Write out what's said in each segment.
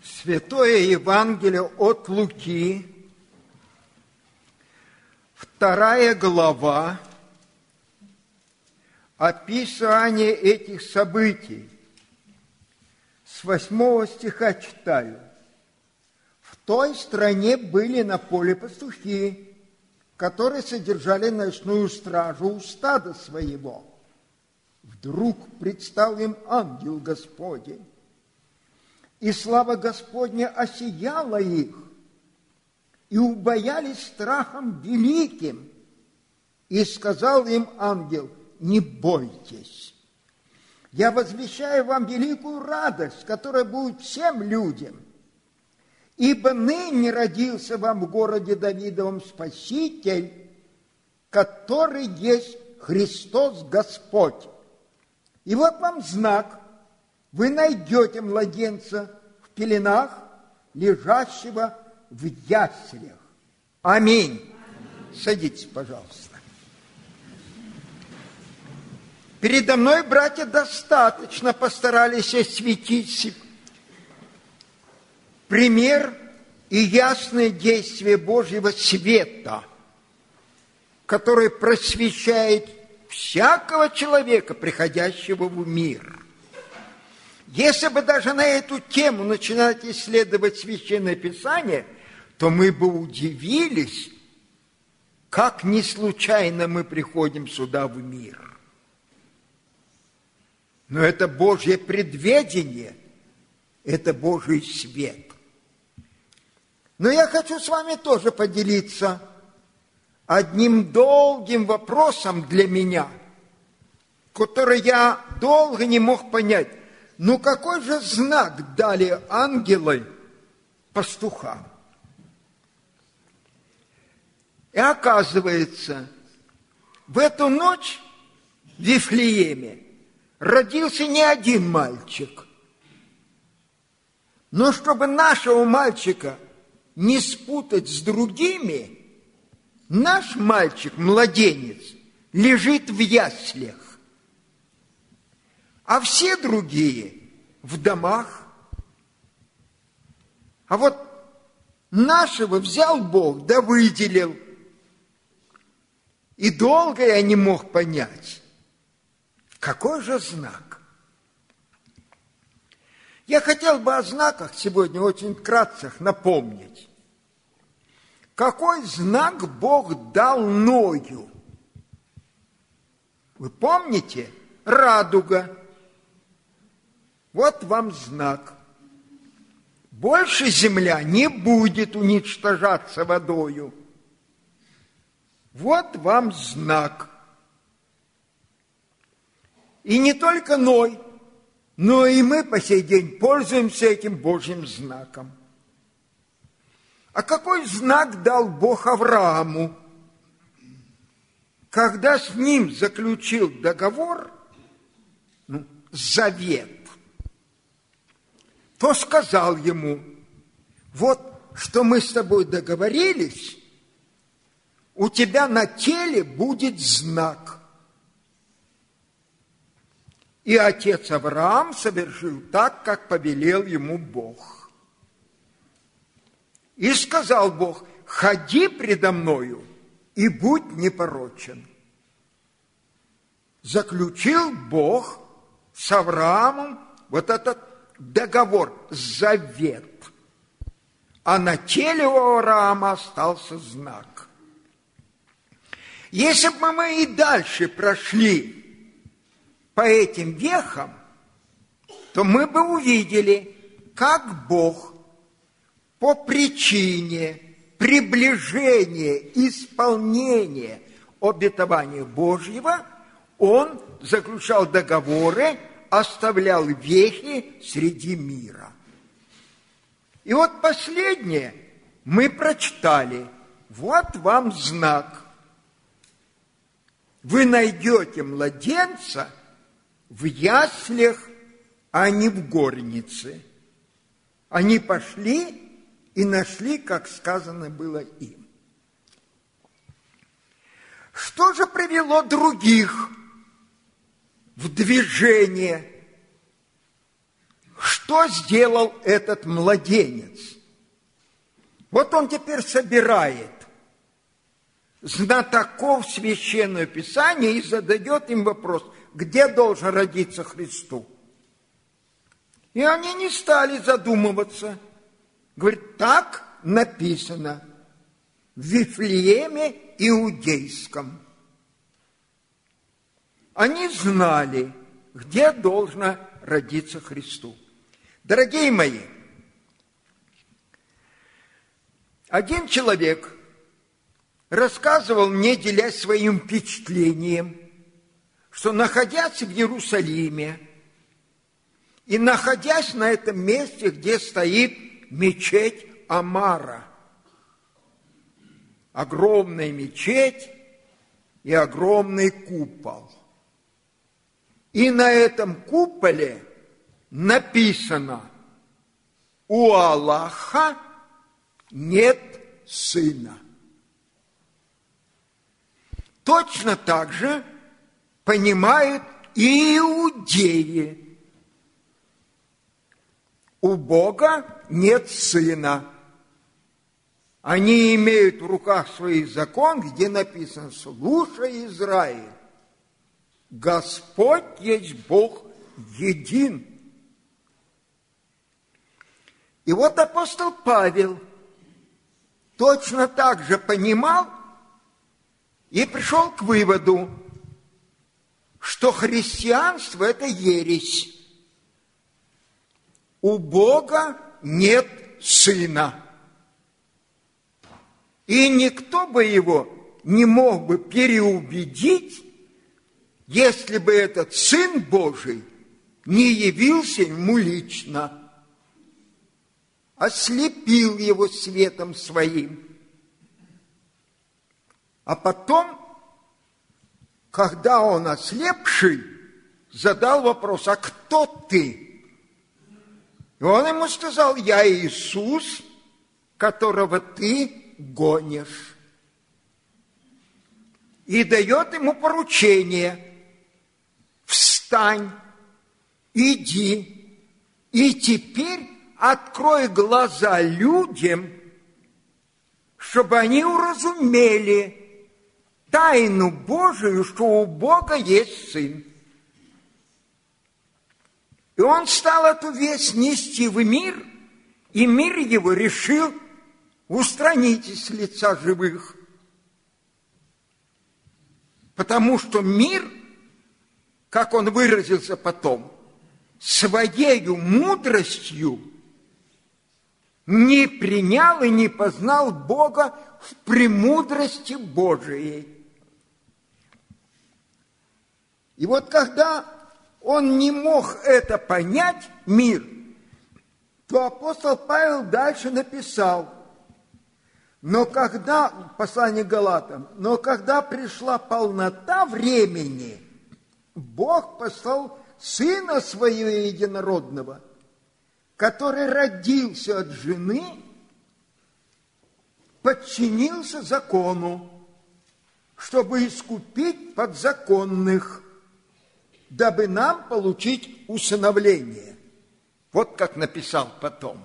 Святое Евангелие от Луки, 2 глава, описание этих событий. С 8 стиха читаю. В той стране были на поле пастухи, которые содержали ночную стражу у стада своего. Вдруг предстал им ангел Господень, и слава Господня осияла их, и убоялись страхом великим. И сказал им ангел: не бойтесь, я возвещаю вам великую радость, которая будет всем людям. Ибо ныне родился вам в городе Давидовом Спаситель, который есть Христос Господь. И вот вам знак: вы найдете младенца в пеленах, лежащего в яслях. Аминь. Садитесь, пожалуйста. Передо мной, братья, достаточно постарались осветить пример и ясное действие Божьего света, который просвещает всякого человека, приходящего в мир. Если бы даже на эту тему начинать исследовать Священное Писание, то мы бы удивились, как не случайно мы приходим сюда в мир. Но это Божье предвидение, это Божий свет. Но я хочу с вами тоже поделиться одним долгим вопросом для меня, который я долго не мог понять. Ну какой же знак дали ангелы пастухам? И оказывается, в эту ночь в Вифлееме родился не один мальчик. Но чтобы нашего мальчика не спутать с другими, наш мальчик, младенец, лежит в яслях, а все другие в домах. А вот нашего взял Бог, да выделил. И долго я не мог понять, какой же знак. Я хотел бы о знаках сегодня очень вкратце напомнить. Какой знак Бог дал Ною? Вы помните? Радуга. Вот вам знак. Больше земля не будет уничтожаться водою. Вот вам знак. И не только Ной, но и мы по сей день пользуемся этим Божьим знаком. А какой знак дал Бог Аврааму, когда с ним заключил договор, завет? То сказал ему: вот что мы с тобой договорились, у тебя на теле будет знак. И отец Авраам совершил так, как повелел ему Бог. И сказал Бог: ходи предо мною и будь непорочен. Заключил Бог с Авраамом вот этот договор, завет. А на теле у Авраама остался знак. Если бы мы и дальше прошли по этим вехам, то мы бы увидели, как Бог по причине приближения, исполнения обетования Божьего, Он заключал договоры, оставлял вехи среди мира. И вот последнее мы прочитали. Вот вам знак. Вы найдете младенца в яслях, а не в горнице. Они пошли и нашли, как сказано было им. Что же привело других в движение? что сделал этот младенец? Вот он теперь собирает знатоков Священного Писания и задает им вопрос, где должен родиться Христу? И они не стали задумываться. Говорит, так написано в Вифлееме Иудейском. Они знали, где должно родиться Христу. Дорогие мои, один человек рассказывал мне, делясь своим впечатлением, что, находясь в Иерусалиме и находясь на этом месте, где стоит мечеть Амара, огромная мечеть и огромный купол, и на этом куполе написано: у Аллаха нет сына. Точно так же понимают и иудеи. У Бога нет сына. Они имеют в руках свой закон, где написано: слушай, Израиль, Господь есть Бог един. И вот апостол Павел точно так же понимал и пришел к выводу, что христианство – это ересь. У Бога нет сына. И никто бы его не мог бы переубедить, если бы этот Сын Божий не явился ему лично, ослепил его светом своим. А потом, когда он ослепший, задал вопрос: а кто ты? И он ему сказал: я Иисус, которого ты гонишь. И дает ему поручение: встань, иди, и теперь открой глаза людям, чтобы они уразумели тайну Божию, что у Бога есть Сын. И он стал эту весть нести в мир, и мир его решил устранить с лица живых. Потому что мир, как он выразился потом, своею мудростью не принял и не познал Бога в премудрости Божией. И вот когда он не мог это понять, мир, то апостол Павел дальше написал: но когда, послание Галатам, но когда пришла полнота времени, Бог послал Сына Своего Единородного, который родился от жены, подчинился закону, чтобы искупить подзаконных, дабы нам получить усыновление. Вот как написал потом.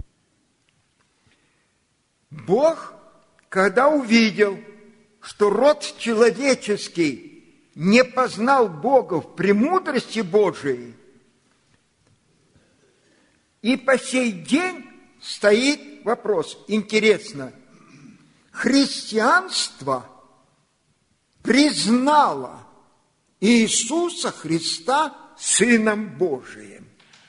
Бог, когда увидел, что род человеческий не познал Бога в премудрости Божией, и по сей день стоит вопрос, интересно, христианство признало Иисуса Христа Сыном Божиим.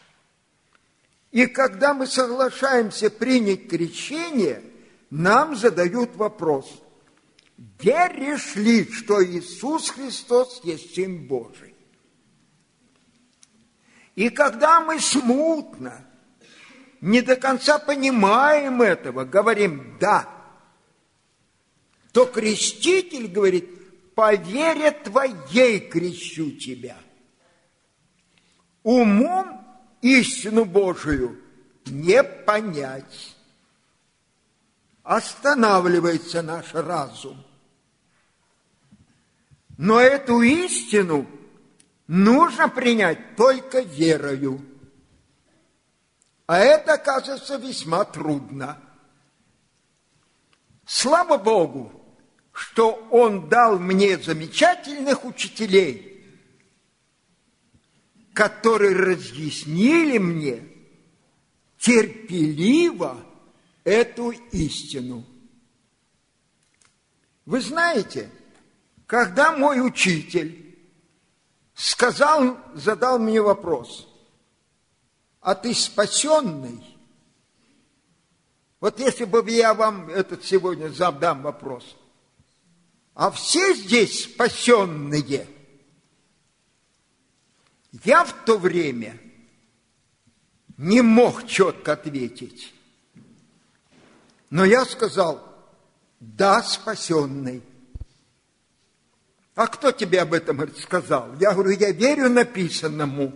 И когда мы соглашаемся принять крещение, нам задают вопрос: веришь ли, что Иисус Христос есть Сын Божий? И когда мы смутно, не до конца понимаем этого, говорим «да», то креститель говорит: по вере твоей крещу тебя. Умом истину Божию не понять. Останавливается наш разум. Но эту истину нужно принять только верою. А это, кажется, весьма трудно. Слава Богу, что Он дал мне замечательных учителей, которые разъяснили мне терпеливо эту истину. Вы знаете, когда мой учитель задал мне вопрос: а ты спасенный? Вот если бы я вам сегодня задам вопрос: а все здесь спасенные? Я в то время не мог четко ответить. Но я сказал: да, спасенный. А кто тебе об этом сказал? Я говорю: я верю написанному.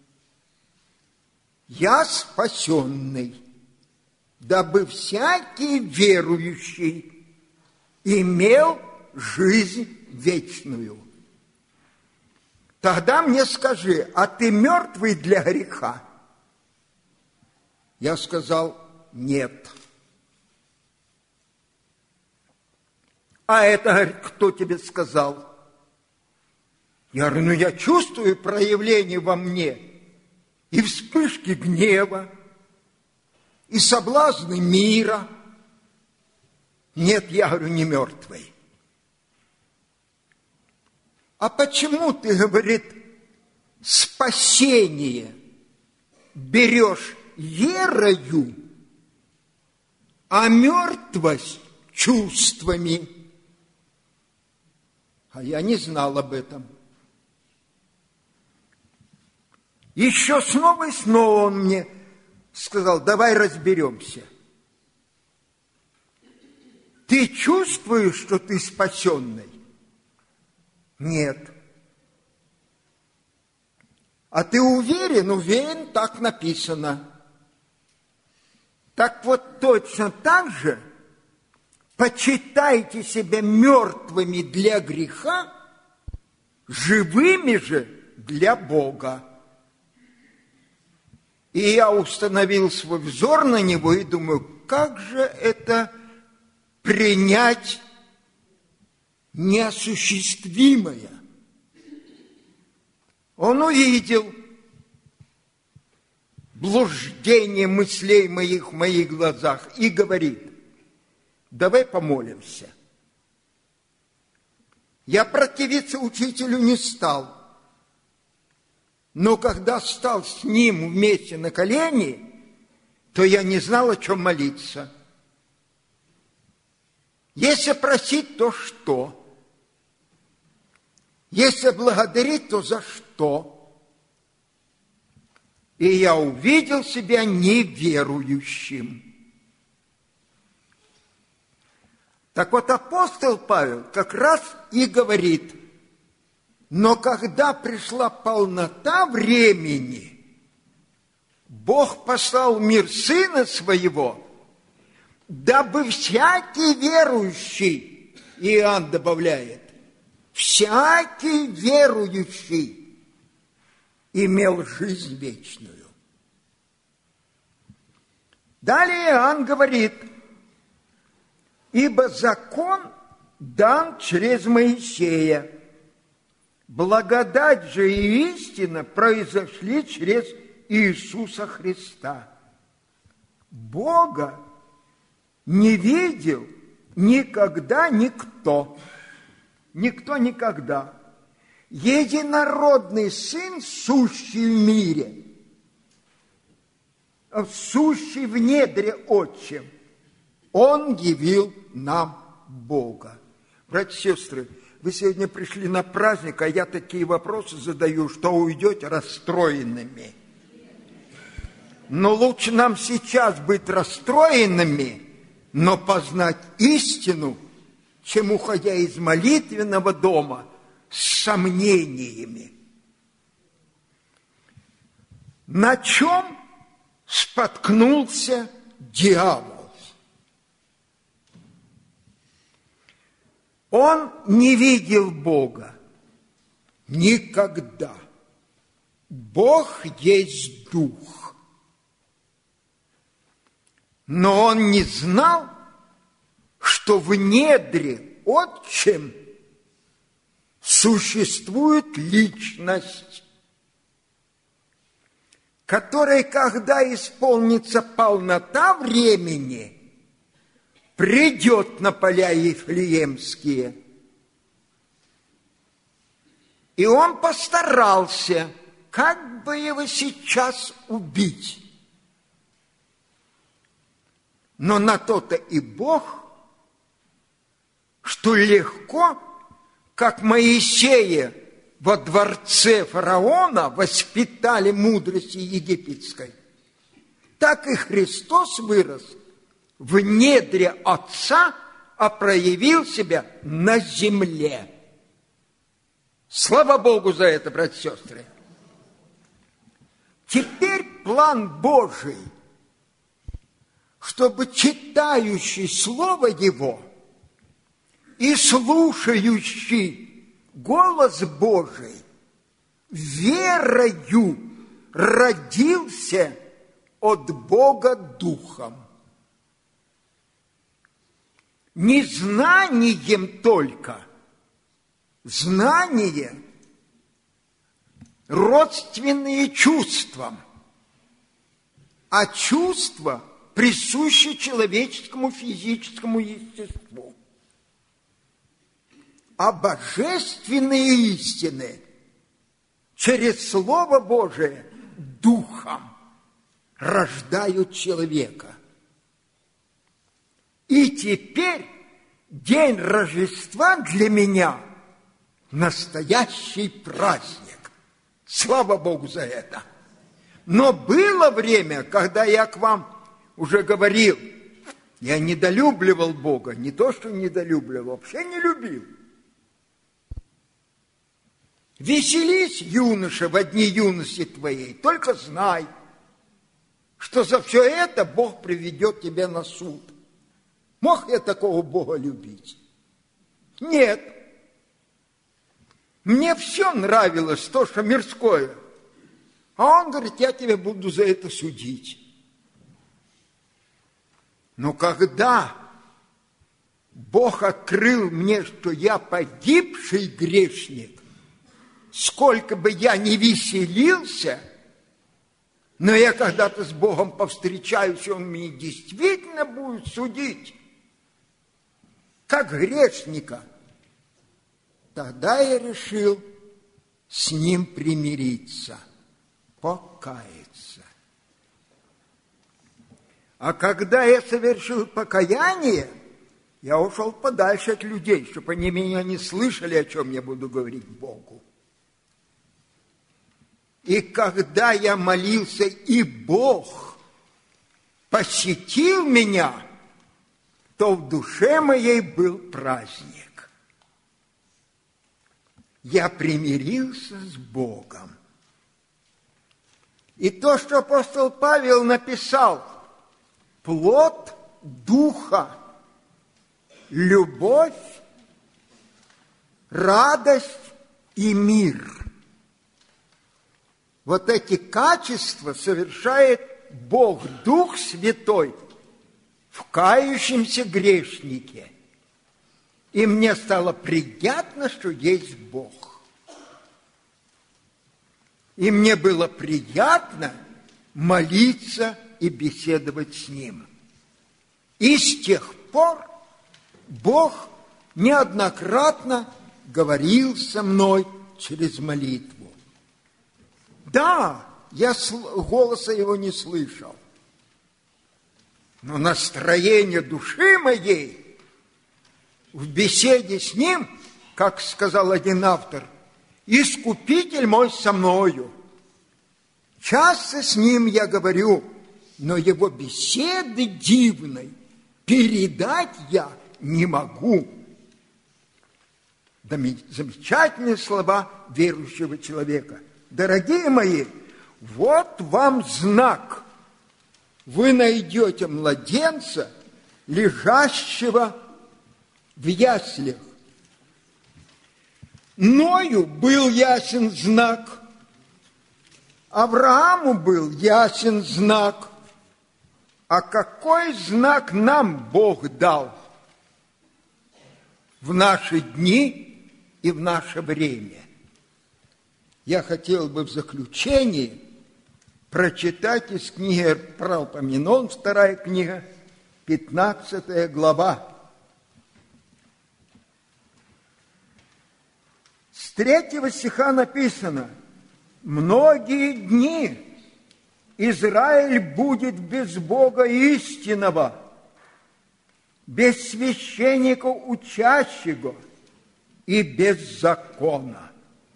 Я спасенный, дабы всякий верующий имел жизнь вечную. Тогда мне скажи: а ты мертвый для греха? Я сказал: нет. А это кто тебе сказал? Я говорю: я чувствую проявление во мне и вспышки гнева, и соблазны мира. Нет, я говорю, не мертвый. А почему ты, говорит, спасение берешь верою, а мертвость чувствами? А я не знал об этом. Еще снова и снова он мне сказал: давай разберемся. Ты чувствуешь, что ты спасенный? Нет. А ты уверен? Уверен, так написано. Так вот, точно так же почитайте себя мертвыми для греха, живыми же для Бога. И я установил свой взор на него и думаю: как же это принять неосуществимое? Он увидел блуждение мыслей моих в моих глазах и говорит: давай помолимся. Я противиться учителю не стал. Но когда стал с ним вместе на колени, то я не знал, о чем молиться. Если просить, то что? Если благодарить, то за что? И я увидел себя неверующим. Так вот, апостол Павел как раз и говорит: но когда пришла полнота времени, Бог послал в мир Сына Своего, дабы всякий верующий, Иоанн добавляет, всякий верующий имел жизнь вечную. Далее Иоанн говорит: ибо закон дан через Моисея, благодать же и истина произошли через Иисуса Христа. Бога не видел никогда никто. Никто никогда. Единородный Сын, сущий в мире, сущий в недре Отчим, Он явил нам Бога. Братья и сестры, вы сегодня пришли на праздник, а я такие вопросы задаю, что уйдете расстроенными. Но лучше нам сейчас быть расстроенными, но познать истину, чем уходя из молитвенного дома с сомнениями. На чем споткнулся дьявол? Он не видел Бога никогда. Бог есть Дух. Но он не знал, что в недре отчим существует личность, которой, когда исполнится полнота времени, придет на поля Вифлеемские. И он постарался, как бы его сейчас убить. Но на то-то и Бог, что легко, как Моисея во дворце фараона воспитали мудрости египетской, так и Христос вырос в недре Отца, а проявил себя на земле. Слава Богу за это, братья и сестры. Теперь план Божий, чтобы читающий Слово Его и слушающий голос Божий верою родился от Бога Духом. Не знанием только. Знание родственные чувствам, а чувства присущи человеческому физическому естеству. А божественные истины через Слово Божие Духом рождают человека. И теперь день Рождества для меня настоящий праздник. Слава Богу за это. Но было время, когда я к вам уже говорил, я недолюбливал Бога, не то, что недолюбливал, вообще не любил. Веселись, юноша, в дни юности твоей, только знай, что за все это Бог приведет тебя на суд. Мог я такого Бога любить? Нет. Мне все нравилось, то, что мирское. А он говорит, я тебя буду за это судить. Но когда Бог открыл мне, что я погибший грешник, сколько бы я ни веселился, но я когда-то с Богом повстречаюсь, и Он меня действительно будет судить, как грешника, тогда я решил с Ним примириться, покаяться. А когда я совершил покаяние, я ушел подальше от людей, чтобы они меня не слышали, о чем я буду говорить Богу. И когда я молился, и Бог посетил меня, то в душе моей был праздник. Я примирился с Богом. И то, что апостол Павел написал, плод Духа, любовь, радость и мир. Вот эти качества совершает Бог, Дух Святой, в кающемся грешнике. И мне стало приятно, что есть Бог. И мне было приятно молиться и беседовать с Ним. И с тех пор Бог неоднократно говорил со мной через молитву. Да, я голоса Его не слышал, но настроение души моей в беседе с Ним, как сказал один автор, «Искупитель мой со мною». Часто с Ним я говорю, но Его беседы дивной передать я не могу. Замечательные слова верующего человека. Дорогие мои, вот вам знак. Вы найдете младенца, лежащего в яслях. Ною был ясен знак, Аврааму был ясен знак, А какой знак нам Бог дал в наши дни и в наше время? Я хотел бы в заключении прочитать из книги Паралипоменон, 2 книга, 15 глава. С 3 стиха написано: «Многие дни Израиль будет без Бога истинного, без священника учащего и без закона».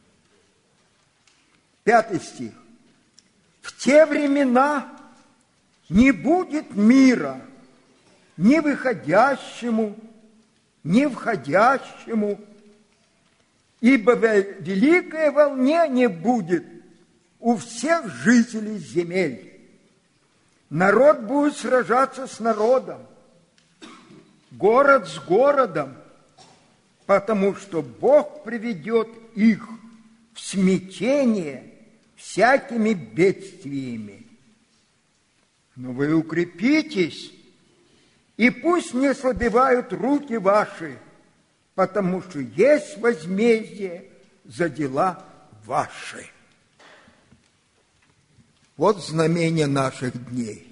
5 стих. «В те времена не будет мира ни выходящему, ни входящему, ибо великое волнение будет у всех жителей земель. Народ будет сражаться с народом, город с городом, потому что Бог приведет их в смятение всякими бедствиями. Но вы укрепитесь, и пусть не ослабевают руки ваши, потому что есть возмездие за дела ваши». Вот знамение наших дней.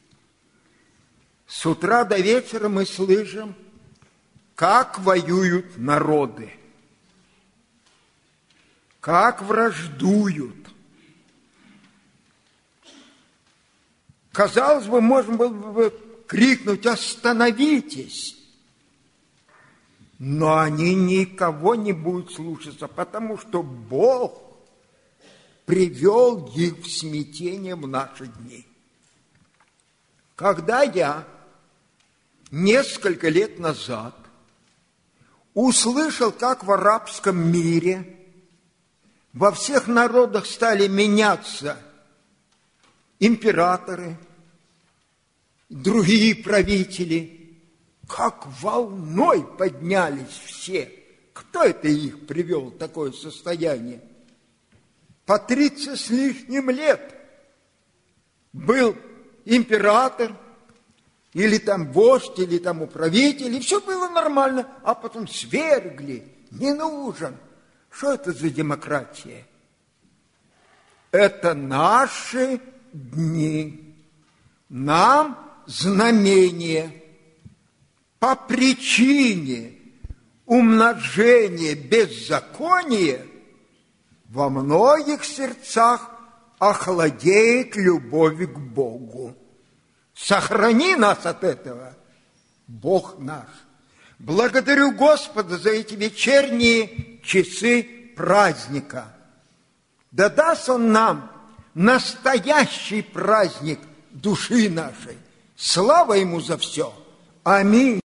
С утра до вечера мы слышим, как воюют народы, как враждуют. Казалось бы, можно было бы крикнуть: «Остановитесь!» Но они никого не будут слушаться, потому что Бог привел их в смятение в наши дни. Когда я несколько лет назад услышал, как в арабском мире во всех народах стали меняться императоры, другие правители, как волной поднялись все. Кто это их привел в такое состояние? По 30 с лишним лет был император, или там вождь, или там управитель, и все было нормально, а потом свергли, не нужен. Что это за демократия? Это наши дни. Нам знамение. По причине умножения беззакония во многих сердцах охладеет любовь к Богу. Сохрани нас от этого, Бог наш. Благодарю Господа за эти вечерние часы праздника. Да даст Он нам настоящий праздник души нашей. Слава Ему за все. Аминь.